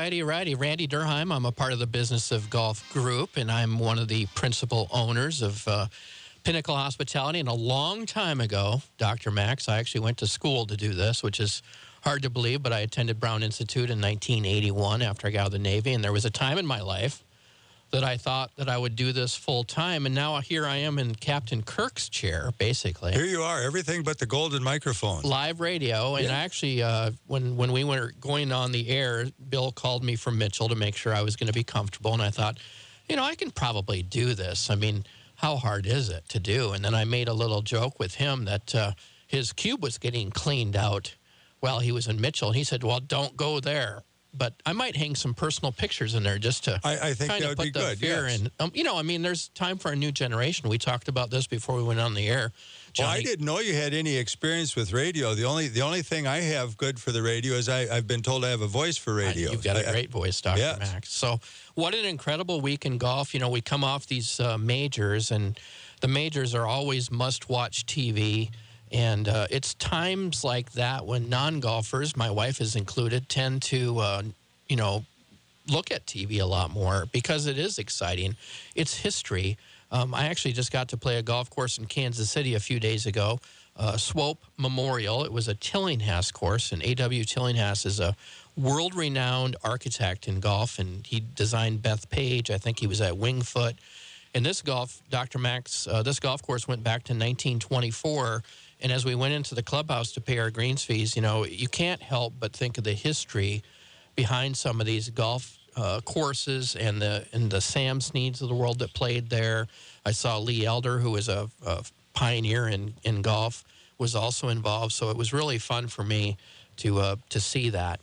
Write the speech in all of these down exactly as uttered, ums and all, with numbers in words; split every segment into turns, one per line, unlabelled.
righty, righty. Randy Durheim. I'm a part of the Business of Golf Group, and I'm one of the principal owners of uh, Pinnacle Hospitality. And a long time ago, Doctor Max, I actually went to school to do this, which is hard to believe, but I attended Brown Institute in nineteen eighty-one after I got out of the Navy, and there was a time in my life that I thought that I would do this full time, and now here I am in Captain Kirk's chair, basically.
Here you are, everything but the golden microphone.
Live radio, and
yeah.
actually, uh, when, when we were going on the air, Bill called me from Mitchell to make sure I was going to be comfortable, and I thought, you know, I can probably do this. I mean, how hard is it to do? And then I made a little joke with him that uh, his cube was getting cleaned out while he was in Mitchell, and he said, well, don't go there. But I might hang some personal pictures in there just to
I, I think
kind
that
of
would
put
be
the
good,
fear
yes.
in. Um, you know, I mean, there's time for a new generation. We talked about this before we went on the air.
Well, I
Johnny,
didn't know you had any experience with radio. The only the only thing I have good for the radio is I, I've been told I have a voice for radio.
You've got a
I,
great voice, Doctor
Yes.
Max. So what an incredible week in golf. You know, we come off these uh, majors, and the majors are always must-watch T V. And uh, it's times like that when non-golfers, my wife is included, tend to, uh, you know, look at T V a lot more because it is exciting. It's history. Um, I actually just got to play a golf course in Kansas City a few days ago, uh, Swope Memorial. It was a Tillinghast course, and A W Tillinghast is a world-renowned architect in golf, and he designed Bethpage. I think he was at Wingfoot. And this golf, Doctor Max, uh, this golf course went back to nineteen twenty-four. And as we went into the clubhouse to pay our greens fees, you know, you can't help but think of the history behind some of these golf uh, courses and the and the Sam Sneads of the world that played there. I saw Lee Elder, who was a, a pioneer in, in golf, was also involved. So it was really fun for me to uh, to see that.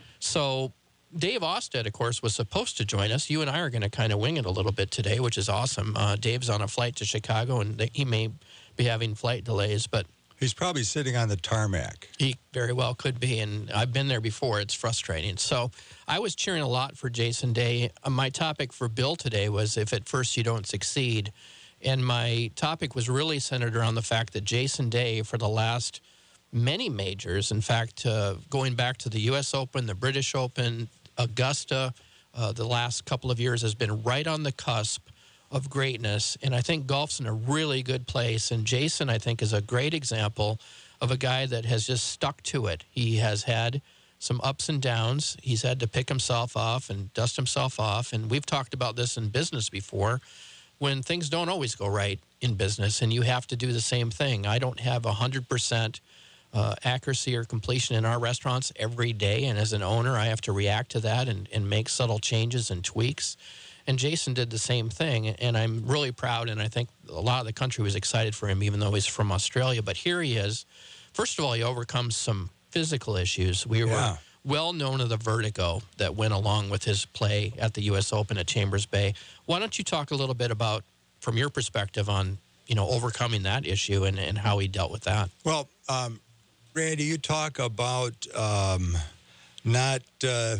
So Dave Austed, of course, was supposed to join us. You and I are going to kind of wing it a little bit today, which is awesome. Uh, Dave's on a flight to Chicago, and he may be having flight delays, but
He's probably sitting on the tarmac.
he very well could be, and I've been there before. It's frustrating. So I was cheering a lot for Jason Day. Uh, my topic for Bill today was if at first you don't succeed. And my topic was really centered around the fact that Jason Day, for the last many majors, in fact, uh, going back to the U S Open, the British Open, Augusta, uh, the last couple of years has been right on the cusp of greatness, and I think golf's in a really good place. And Jason, I think, is a great example of a guy that has just stuck to it. He has had some ups and downs. He's had to pick himself off and dust himself off, and we've talked about this in business before, when things don't always go right in business, and you have to do the same thing. I don't have one hundred percent uh, accuracy or completion in our restaurants every day, and as an owner, I have to react to that and, and make subtle changes and tweaks. And Jason did the same thing, and I'm really proud, and I think a lot of the country was excited for him, even though he's from Australia. But here he is. First of all, he overcomes some physical issues. We
Yeah.
were well known of the vertigo that went along with his play at the U S Open at Chambers Bay. Why don't you talk a little bit about, from your perspective, on, you know, overcoming that issue and, and how he dealt with that?
Well, um, Randy, you talk about um, not uh,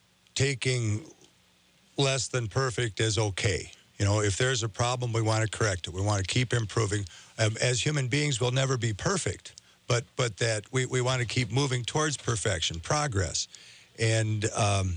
taking less than perfect as okay. You know, if there's a problem, we want to correct it. We want to keep improving. Um, as human beings, we'll never be perfect, but but that we, we want to keep moving towards perfection, progress. And um,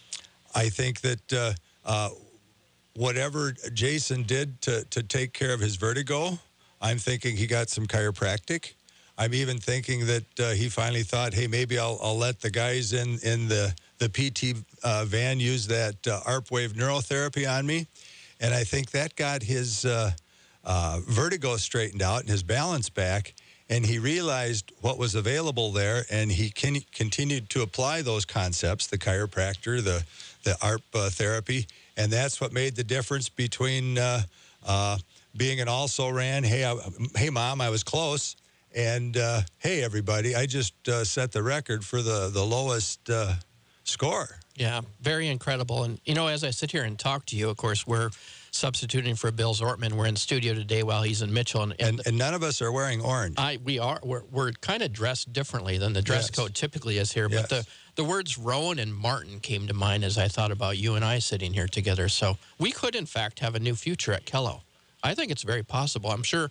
I think that uh, uh, whatever Jason did to, to take care of his vertigo, I'm thinking he got some chiropractic. I'm even thinking that uh, he finally thought, hey, maybe I'll, I'll let the guys in, in the, the P T uh, van use that uh, ARP wave neurotherapy on me. And I think that got his uh, uh, vertigo straightened out and his balance back. And he realized what was available there, and he can, continued to apply those concepts, the chiropractor, the, the ARP uh, therapy. And that's what made the difference between uh, uh, being an also-ran, hey, I, hey, Mom, I was close, and uh, hey, everybody, I just uh, set the record for the, the lowest uh, score.
Yeah, very incredible. And, you know, as I sit here and talk to you, of course, we're substituting for Bill Zortman. We're in studio today while he's in Mitchell. And,
And, and none of us are wearing orange.
I we are we're, we're kind of dressed differently than the dress
Yes.
code typically is here.
Yes.
But the, the words Rowan and Martin came to mind as I thought about you and I sitting here together. So we could, in fact, have a new future at Kello. I think it's very possible. I'm sure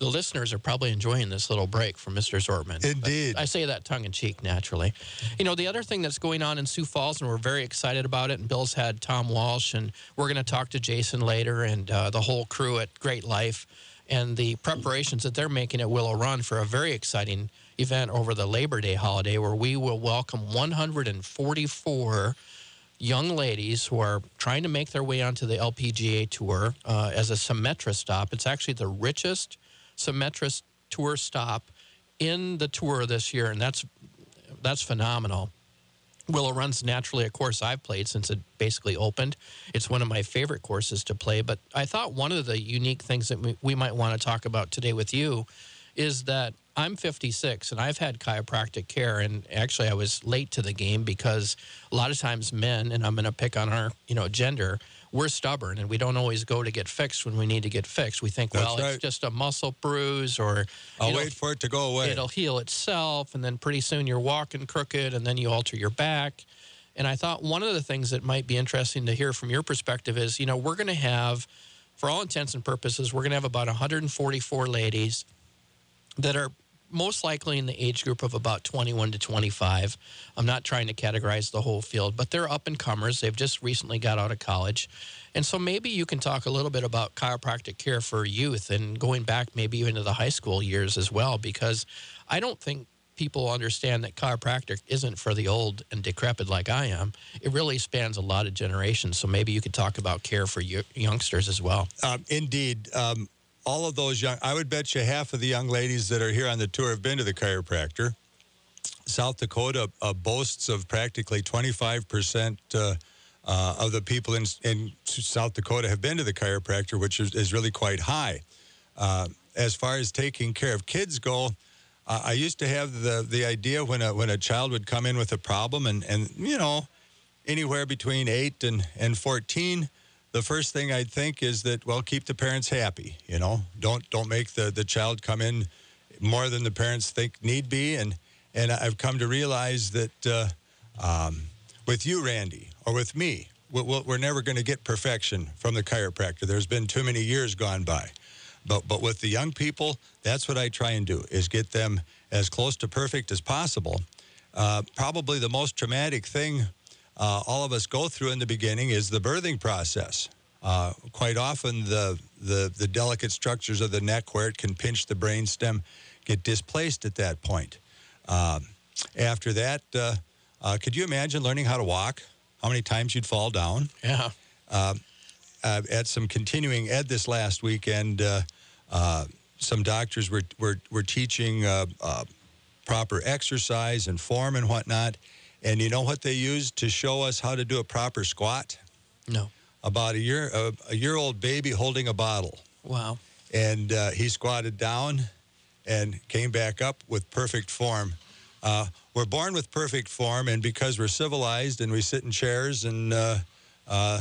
the listeners are probably enjoying this little break from Mister Zortman.
Indeed.
But I say that tongue-in-cheek, naturally. You know, the other thing that's going on in Sioux Falls, and we're very excited about it, and Bill's had Tom Walsh, and we're going to talk to Jason later and uh, the whole crew at Great Life, and the preparations that they're making at Willow Run for a very exciting event over the Labor Day holiday, where we will welcome one hundred forty-four young ladies who are trying to make their way onto the L P G A Tour uh, as a Symetra stop. It's actually the richest Symetra Tour stop in the Tour this year, and that's that's phenomenal. Willow Run's naturally a course I've played since it basically opened. It's one of my favorite courses to play, but I thought one of the unique things that we, we might want to talk about today with you is that I'm fifty-six, and I've had chiropractic care, and actually I was late to the game because a lot of times men, and I'm going to pick on our, you know, gender, we're stubborn, and we don't always go to get fixed when we need to get fixed. We think,
That's
well,
right.
it's just a muscle bruise, or
I'll
you know,
wait for it to go away.
it'll heal itself, and then pretty soon you're walking crooked, and then you alter your back. And I thought one of the things that might be interesting to hear from your perspective is, you know, we're going to have, for all intents and purposes, we're going to have about one hundred forty-four ladies that are most likely in the age group of about twenty-one to twenty-five. I'm not trying to categorize the whole field, but they're up-and-comers. They've just recently got out of college. And so maybe you can talk a little bit about chiropractic care for youth and going back maybe even to the high school years as well, because I don't think people understand that chiropractic isn't for the old and decrepit like I am. It really spans a lot of generations. So maybe you could talk about care for youngsters as well.
Um, indeed. Um, all of those young, I would bet you half of the young ladies that are here on the tour have been to the chiropractor. South Dakota uh, boasts of practically twenty-five percent uh, uh, of the people in, in South Dakota have been to the chiropractor, which is, is really quite high. Uh, as far as taking care of kids go, uh, I used to have the the idea when a when a child would come in with a problem, and, and you know, anywhere between eight and, and fourteen, the first thing I'd think is that, well, keep the parents happy, you know. Don't don't make the, the child come in more than the parents think need be. And, and I've come to realize that uh, um, with you, Randy, or with me, we're, we're never going to get perfection from the chiropractor. There's been too many years gone by. But but with the young people, that's what I try and do, is get them as close to perfect as possible. Uh, probably the most traumatic thing uh, all of us go through in the beginning is the birthing process. Uh, quite often, the, the the delicate structures of the neck where it can pinch the brainstem get displaced at that point. Um, after that, uh, uh, could you imagine learning how to walk? How many times you'd fall down?
Yeah.
Uh, uh, at some continuing ed this last weekend, uh, uh, some doctors were were, were teaching uh, uh, proper exercise and form and whatnot. And you know what they used to show us how to do a proper squat?
No.
About a year uh, a year old baby holding a bottle.
Wow.
And uh, he squatted down and came back up with perfect form. Uh, we're born with perfect form, and because we're civilized and we sit in chairs and uh, uh,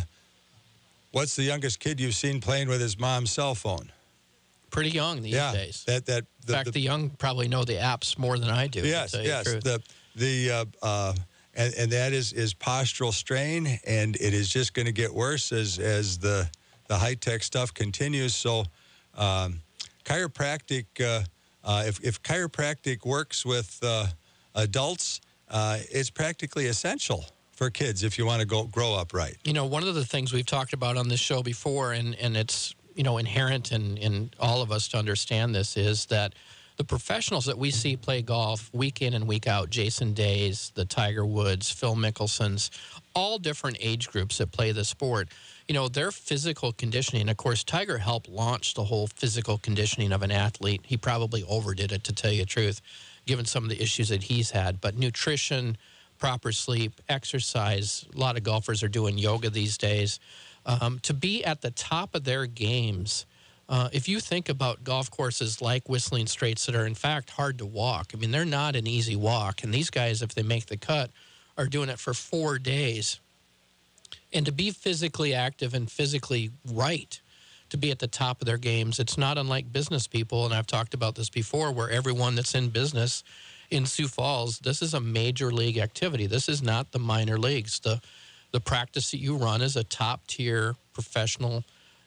what's the youngest kid you've seen playing with his mom's cell phone?
Pretty young these
yeah,
days.
That that
In
the,
fact,
the,
the young probably know the apps more than I do.
yes,
to tell you
yes.
the truth.
The the uh, uh, and, and that is, is postural strain, and it is just going to get worse as as the the high tech stuff continues. So, um, chiropractic. Uh, uh, if if chiropractic works with uh, adults, uh, it's practically essential for kids if you want to go grow up right.
You know, one of the things we've talked about on this show before, and, and it's, you know, inherent in, in all of us to understand this, is that the professionals that we see play golf week in and week out, Jason Days, the Tiger Woods, Phil Mickelsons, all different age groups that play the sport, you know, their physical conditioning, of course, Tiger helped launch the whole physical conditioning of an athlete. He probably overdid it, to tell you the truth, given some of the issues that he's had. But nutrition, proper sleep, exercise, a lot of golfers are doing yoga these days. Um, to be at the top of their games, uh, if you think about golf courses like Whistling Straits that are, in fact, hard to walk. I mean, they're not an easy walk. And these guys, if they make the cut, are doing it for four days. And to be physically active and physically right, to be at the top of their games, it's not unlike business people, and I've talked about this before, where everyone that's in business in Sioux Falls, this is a major league activity. This is not the minor leagues. The the practice that you run is a top-tier professional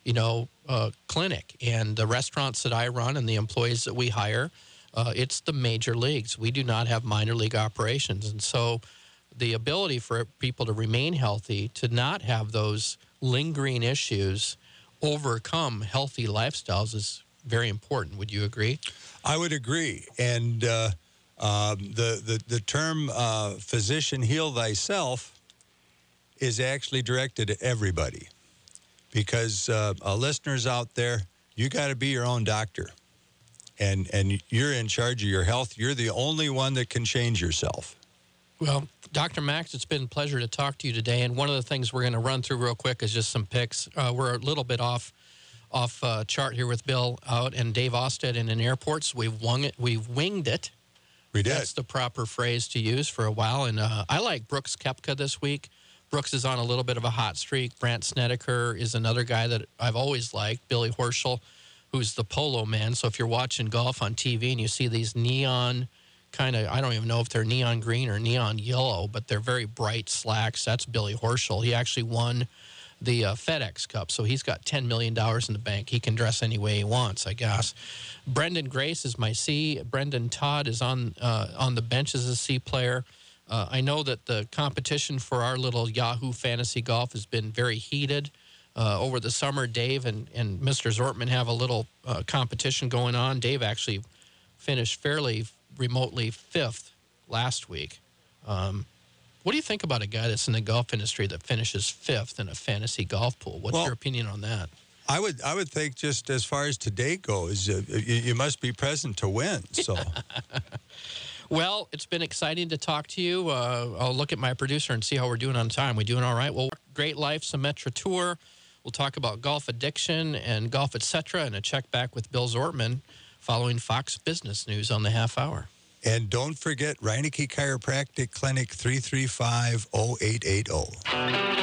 you know, uh, clinic. And the restaurants that I run and the employees that we hire, uh, it's the major leagues. We do not have minor league operations. And so the ability for people to remain healthy, to not have those lingering issues, overcome healthy lifestyles is very important. Would you agree?
I would agree. And uh, um, the, the, the term uh, physician heal thyself is actually directed at everybody. Because uh, uh, listeners out there, you got to be your own doctor. And, and you're in charge of your health. You're the only one that can change yourself.
Well, Doctor Max, it's been a pleasure to talk to you today. And one of the things we're going to run through real quick is just some picks. Uh, we're a little bit off off uh, chart here with Bill out and Dave Austed in an airport. So we've wung it. We've winged it.
We did.
That's the proper phrase to use for a while. And uh, I like Brooks Koepka this week. Brooks is on a little bit of a hot streak. Brandt Snedeker is another guy that I've always liked. Billy Horschel, who's the polo man. So if you're watching golf on T V and you see these neon kind of, I don't even know if they're neon green or neon yellow, but they're very bright slacks. That's Billy Horschel. He actually won the uh, FedEx Cup, so he's got ten million dollars in the bank. He can dress any way he wants, I guess. Brendan Grace is my C. Brendan Todd is on uh, on the bench as a C player. Uh, I know that the competition for our little Yahoo Fantasy Golf has been very heated. Uh, over the summer, Dave and, and Mister Zortman have a little uh, competition going on. Dave actually finished fairly remotely fifth last week. Um, what do you think about a guy that's in the golf industry that finishes fifth in a fantasy golf pool? What's
well,
your opinion on that?
I would I would think just as far as today goes, uh, you, you must be present to win. So,
well, it's been exciting to talk to you. Uh, I'll look at my producer and see how we're doing on time. We doing all right? Well, Great Life Symetra Tour. We'll talk about golf addiction and golf, et cetera, and a check back with Bill Zortman following Fox Business News on the half hour.
And don't forget Reineke Chiropractic Clinic, three three five, oh eight eight oh.